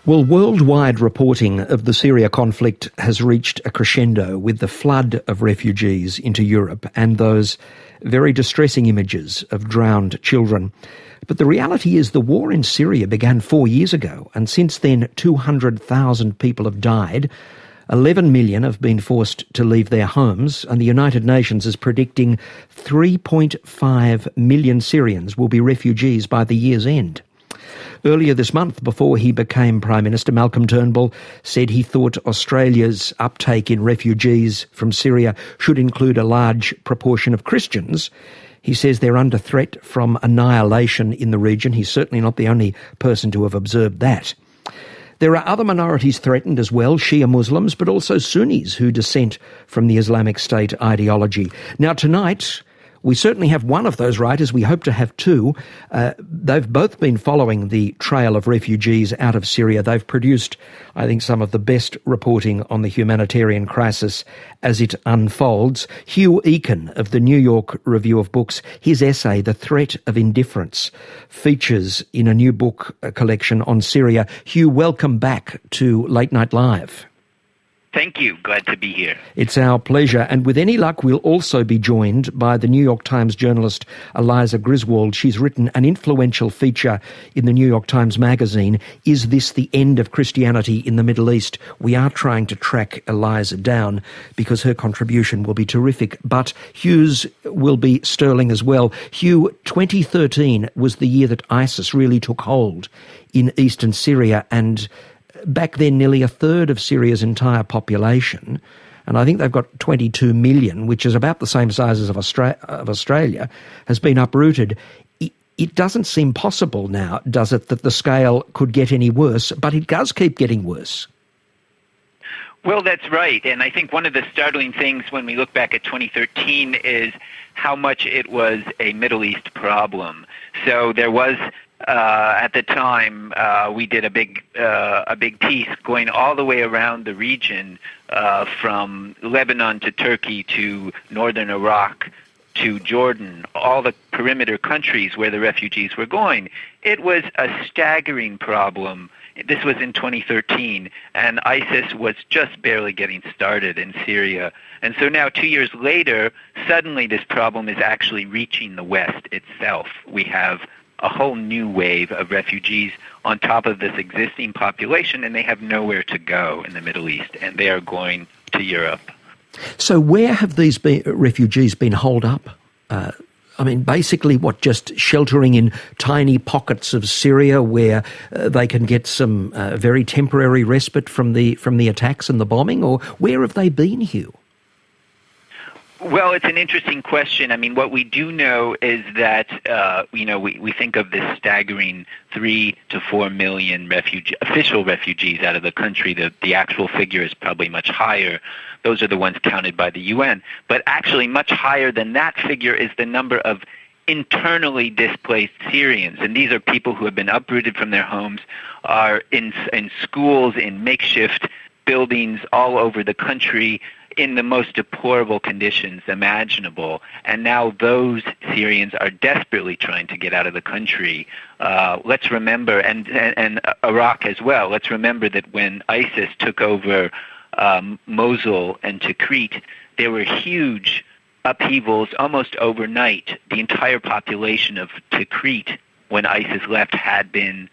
Well, worldwide reporting of the Syria conflict has reached a crescendo with the flood of refugees into Europe and those very distressing images of drowned children. But the reality is the war in Syria began 4 years ago, and since then 200,000 people have died. 11 million have been forced to leave their homes, and the United Nations is predicting 3.5 million Syrians will be refugees by the year's end. Earlier this month, before he became Prime Minister, Malcolm Turnbull said he thought Australia's uptake in refugees from Syria should include a large proportion of Christians. He says they're under threat from annihilation in the region. He's certainly not the only person to have observed that. There are other minorities threatened as well, Shia Muslims, but also Sunnis who dissent from the Islamic State ideology. Now tonight, we certainly have one of those writers. We hope to have two. They've both been following the trail of refugees out of Syria. They've produced, I think, some of the best reporting on the humanitarian crisis as it unfolds. Hugh Eakin of the New York Review of Books, his essay, The Threat of Indifference, features in a new book collection on Syria. Hugh, welcome back to Late Night Live. Thank you. Glad to be here. It's our pleasure. And with any luck, we'll also be joined by the New York Times journalist Eliza Griswold. She's written an influential feature in the New York Times Magazine, Is This the End of Christianity in the Middle East? We are trying to track Eliza down because her contribution will be terrific. But Hugh's will be sterling as well. Hugh, 2013 was the year that ISIS really took hold in eastern Syria, and back then, nearly a third of Syria's entire population, and I think they've got 22 million, which is about the same size as of Australia, has been uprooted. It doesn't seem possible now, does it, that the scale could get any worse, but it does keep getting worse. Well, that's right. And I think one of the startling things when we look back at 2013 is how much it was a Middle East problem. So there was at the time, we did a big piece going all the way around the region, from Lebanon to Turkey to northern Iraq to Jordan, all the perimeter countries where the refugees were going. It was a staggering problem. This was in 2013, and ISIS was just barely getting started in Syria. And so now, 2 years later, suddenly this problem is actually reaching the West itself. We have a whole new wave of refugees on top of this existing population, and they have nowhere to go in the Middle East, and they are going to Europe. So where have these refugees been holed up? Basically, just sheltering in tiny pockets of Syria where they can get some very temporary respite from the attacks and the bombing, or where have they been, Hugh? Well, it's an interesting question. I mean, what we do know is that, we think of this staggering 3 to 4 million official refugees out of the country. The actual figure is probably much higher. Those are the ones counted by the UN. But actually much higher than that figure is the number of internally displaced Syrians. And these are people who have been uprooted from their homes, are in schools, in makeshift buildings all over the country, in the most deplorable conditions imaginable. And now those Syrians are desperately trying to get out of the country. Let's remember, and Iraq as well, let's remember that when ISIS took over Mosul and Tikrit, there were huge upheavals almost overnight. The entire population of Tikrit, when ISIS left, had been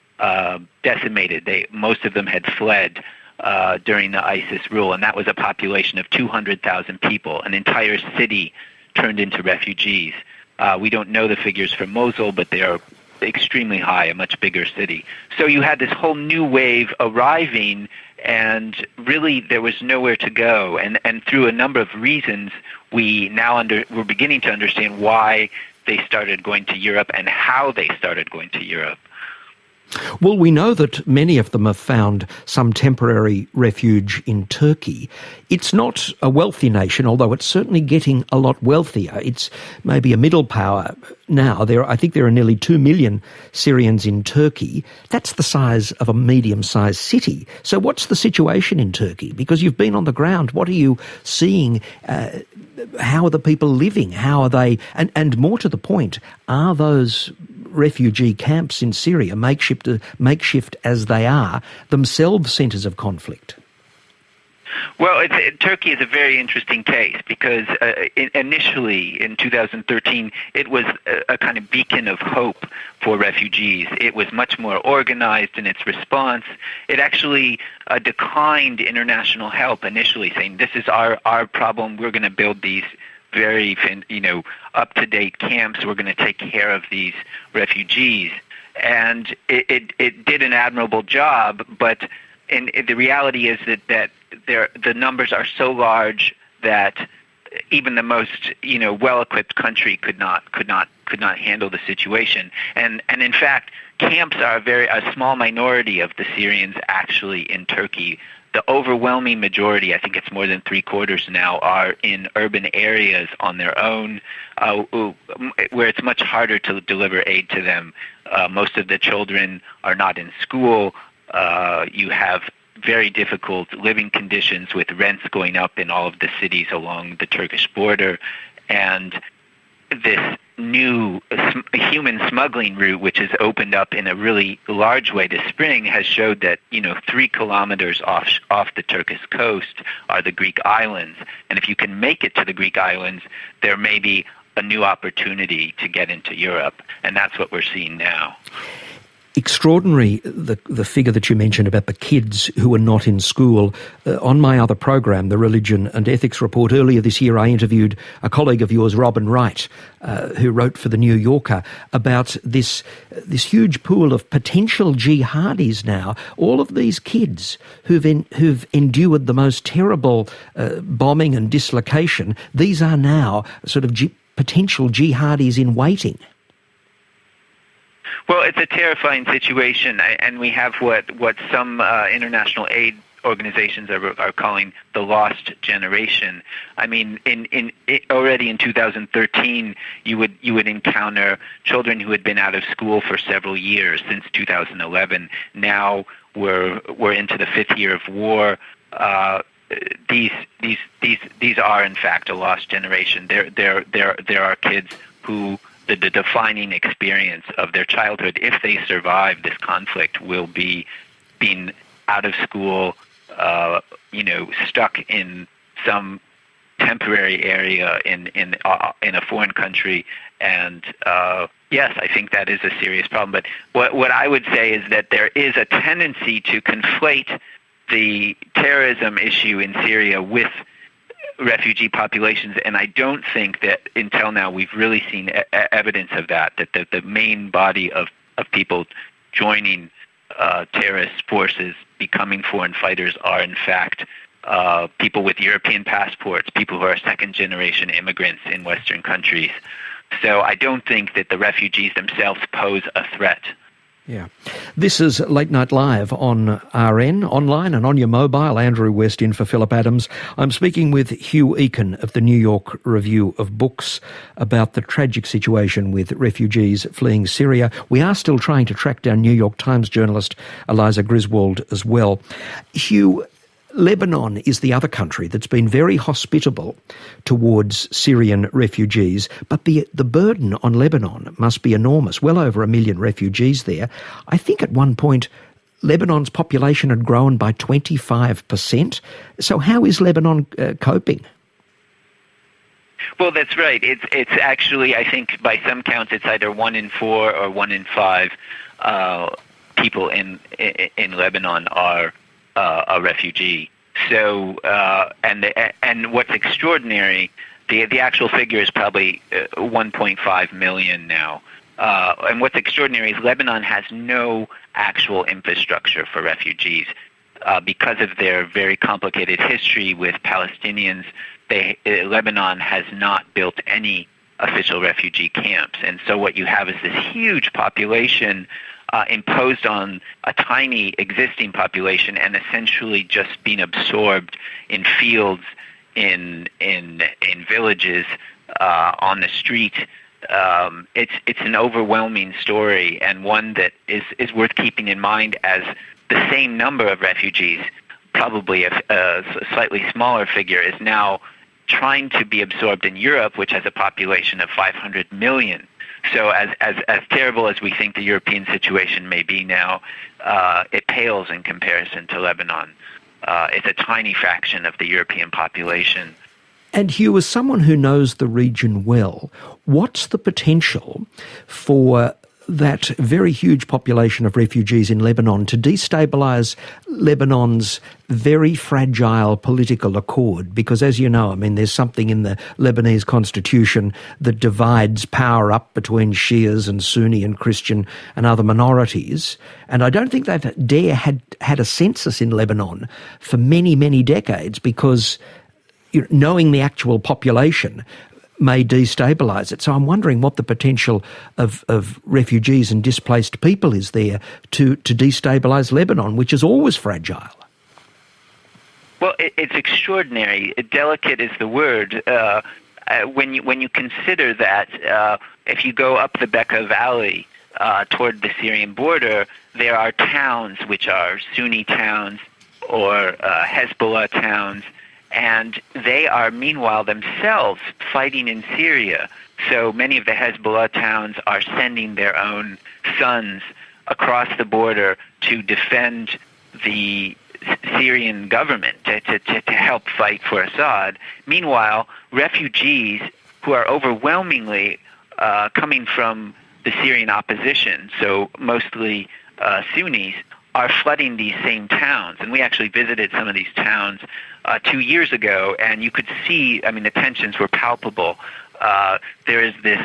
decimated. Most of them had fled during the ISIS rule, and that was a population of 200,000 people. An entire city turned into refugees. We don't know the figures for Mosul, but they are extremely high, a much bigger city. So you had this whole new wave arriving, and really there was nowhere to go. And through a number of reasons, we're beginning to understand why they started going to Europe and how they started going to Europe. Well, we know that many of them have found some temporary refuge in Turkey. It's not a wealthy nation, although it's certainly getting a lot wealthier. It's maybe a middle power now. I think there are nearly 2 million Syrians in Turkey. That's the size of a medium-sized city. So what's the situation in Turkey? Because you've been on the ground. What are you seeing? How are the people living? How are they? And more to the point, are those refugee camps in Syria, makeshift as they are, themselves centres of conflict? Well, Turkey is a very interesting case because initially in 2013 it was a kind of beacon of hope for refugees. It was much more organized in its response. It actually declined international help initially, saying this is our problem. We're going to build these very up-to-date camps. We're going to take care of these refugees. And it did an admirable job, but the reality is that the numbers are so large that even the most well-equipped country could not handle the situation. And in fact, camps are a small minority of the Syrians actually in Turkey. The overwhelming majority, I think it's more than 3/4 now, are in urban areas on their own, where it's much harder to deliver aid to them. Most of the children are not in school. You have very difficult living conditions with rents going up in all of the cities along the Turkish border. And this new human smuggling route, which has opened up in a really large way this spring, has showed that 3 kilometers off the Turkish coast are the Greek islands. And if you can make it to the Greek islands, there may be a new opportunity to get into Europe. And that's what we're seeing now. Extraordinary, the figure that you mentioned about the kids who are not in school. On my other program, the Religion and Ethics Report, earlier this year I interviewed a colleague of yours, Robin Wright, who wrote for the New Yorker about this huge pool of potential jihadis now. All of these kids who've endured the most terrible bombing and dislocation, these are now sort of potential jihadis in waiting. Well, it's a terrifying situation, and we have what some international aid organizations are calling the lost generation. I mean, already in 2013, you would encounter children who had been out of school for several years since 2011. Now we're into the 5th year of war. These are in fact a lost generation. There are kids who the defining experience of their childhood, if they survive this conflict, will be being out of school, stuck in some temporary area in a foreign country. And yes, I think that is a serious problem. But what I would say is that there is a tendency to conflate the terrorism issue in Syria with refugee populations, and I don't think that until now we've really seen evidence of that the main body of people joining terrorist forces, becoming foreign fighters, are in fact people with European passports, people who are second-generation immigrants in Western countries. So I don't think that the refugees themselves pose a threat. Yeah. This is Late Night Live on RN, online and on your mobile. Andrew West in for Philip Adams. I'm speaking with Hugh Eakin of the New York Review of Books about the tragic situation with refugees fleeing Syria. We are still trying to track down New York Times journalist Eliza Griswold as well. Hugh, Lebanon is the other country that's been very hospitable towards Syrian refugees, but the burden on Lebanon must be enormous. Well over 1 million refugees there. I think at one point Lebanon's population had grown by 25%. So how is Lebanon coping? Well, that's right. It's actually, I think by some counts, it's either 1 in 4 or 1 in 5 people in Lebanon are a refugee. So, and what's extraordinary, the actual figure is probably 1.5 million now. And what's extraordinary is Lebanon has no actual infrastructure for refugees because of their very complicated history with Palestinians. Lebanon has not built any official refugee camps, and so what you have is this huge population imposed on a tiny existing population and essentially just being absorbed in fields, in villages, on the street. It's an overwhelming story, and one that is worth keeping in mind as the same number of refugees, probably a slightly smaller figure, is now trying to be absorbed in Europe, which has a population of 500 million. So as terrible as we think the European situation may be now, it pales in comparison to Lebanon. It's a tiny fraction of the European population. And Hugh, as someone who knows the region well, what's the potential for that very huge population of refugees in Lebanon to destabilise Lebanon's very fragile political accord? Because as you know, I mean, there's something in the Lebanese constitution that divides power up between Shias and Sunni and Christian and other minorities. And I don't think they've had a census in Lebanon for many, many decades because knowing the actual population may destabilise it. So I'm wondering what the potential of refugees and displaced people is there to destabilise Lebanon, which is always fragile. Well, it's extraordinary. Delicate is the word. When you consider that if you go up the Bekaa Valley toward the Syrian border, there are towns which are Sunni towns or Hezbollah towns, and they are, meanwhile, themselves fighting in Syria. So many of the Hezbollah towns are sending their own sons across the border to defend the Syrian government, to help fight for Assad. Meanwhile, refugees who are overwhelmingly coming from the Syrian opposition, so mostly Sunnis, are flooding these same towns. And we actually visited some of these towns 2 years ago, and you could see, I mean, the tensions were palpable. There is this,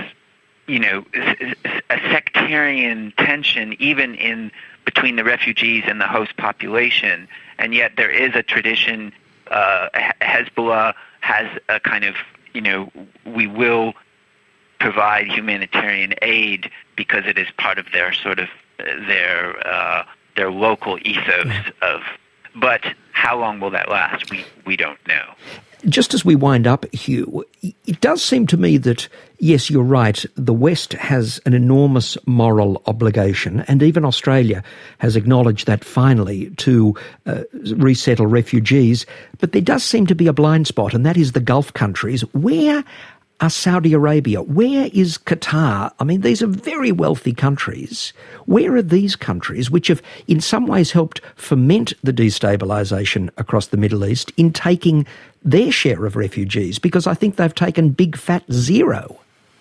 a sectarian tension even in between the refugees and the host population, and yet there is a tradition. Hezbollah has a kind of, we will provide humanitarian aid because it is part of their sort of their local ethos of. But how long will that last? We don't know. Just as we wind up, Hugh, it does seem to me that, yes, you're right, the West has an enormous moral obligation, and even Australia has acknowledged that finally to resettle refugees. But there does seem to be a blind spot, and that is the Gulf countries. Where are Saudi Arabia? Where is Qatar? I mean, these are very wealthy countries. Where are these countries, which have in some ways helped foment the destabilisation across the Middle East, in taking their share of refugees? Because I think they've taken big fat zero.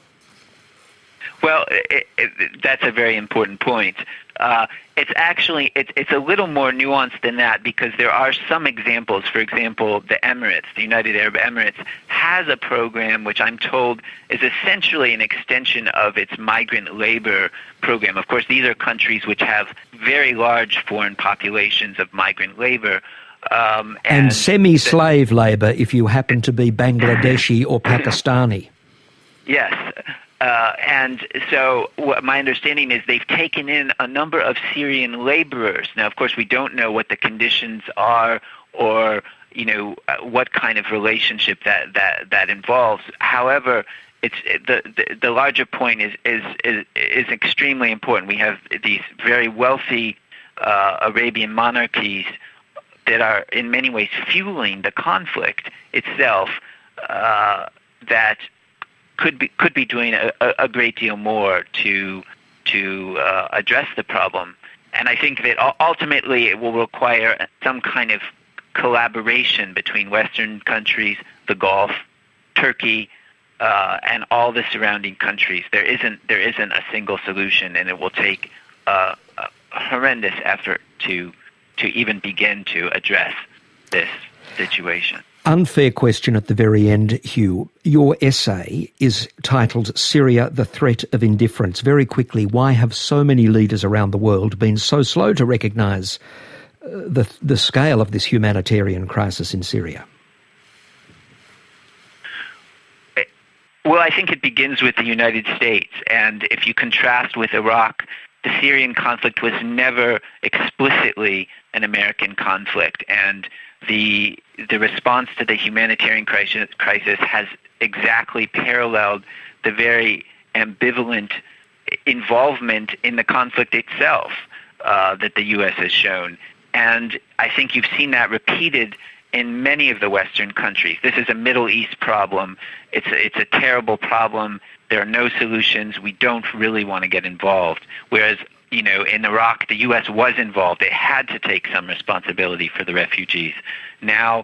Well, that's a very important point. It's actually it's a little more nuanced than that, because there are some examples. For example, the Emirates, the United Arab Emirates, has a program which I'm told is essentially an extension of its migrant labor program. Of course, these are countries which have very large foreign populations of migrant labor. And semi-slave labour if you happen to be Bangladeshi or Pakistani. Yes. And so my understanding is they've taken in a number of Syrian laborers. Now, of course, we don't know what the conditions are or, what kind of relationship that involves. However, it's the larger point is extremely important. We have these very wealthy Arabian monarchies that are in many ways fueling the conflict itself, that could be doing a great deal more to address the problem. And I think that ultimately it will require some kind of collaboration between Western countries, the Gulf, Turkey, and all the surrounding countries. There isn't a single solution, and it will take a horrendous effort to even begin to address this situation. Unfair question at the very end, Hugh. Your essay is titled Syria, the Threat of Indifference. Very quickly, why have so many leaders around the world been so slow to recognise the scale of this humanitarian crisis in Syria? Well, I think it begins with the United States. And if you contrast with Iraq, the Syrian conflict was never explicitly an American conflict, and the response to the humanitarian crisis has exactly paralleled the very ambivalent involvement in the conflict itself that the U.S. has shown. And I think you've seen that repeated in many of the Western countries. This is a Middle East problem. It's a terrible problem there are no solutions, we don't really want to get involved. Whereas, in Iraq, the U.S. was involved. It had to take some responsibility for the refugees. Now,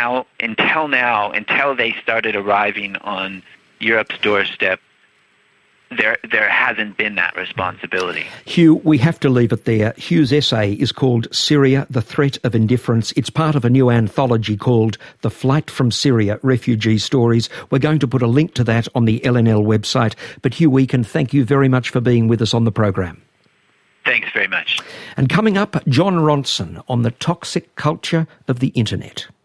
until they started arriving on Europe's doorstep, there hasn't been that responsibility. Hugh, we have to leave it there. Hugh's essay is called Syria, the Threat of Indifference. It's part of a new anthology called The Flight from Syria, Refugee Stories. We're going to put a link to that on the LNL website. But Hugh Weakin, thank you very much for being with us on the program. Thanks very much. And coming up, Jon Ronson on the toxic culture of the internet.